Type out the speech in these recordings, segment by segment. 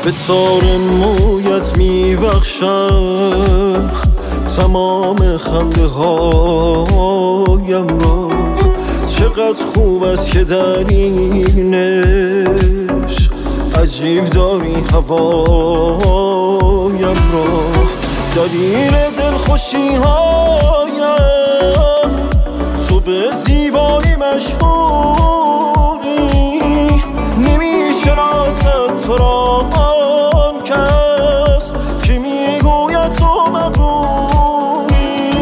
به تار مویت میبخشم تمام خنده هایم را. چقدر خوب است که در این عشق عجیب داری هوایم را. دلیل دلخوشی هایم تو به زیبایی مشهوری. نمیشناسد تو را آن کس که میگوید تو مغروری.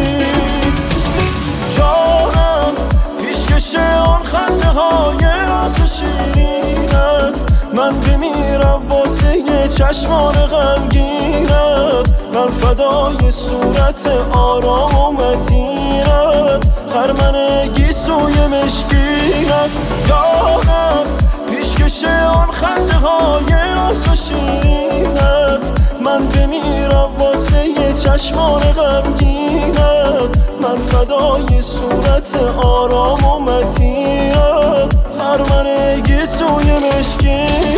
جانم پیشکش آن خنده های راست و شیرینت، من بمیرم واسه چشمان غمگینت. من فدای صورت آرام و متینت، خرمن گیسوی مشکینت. جانم پیشکش آن خنده های راست و شیرینت، من بمیرم واسه چشمان غمگینت. من فدای صورت آرام و متینت، خرمن گیسوی مشکینت.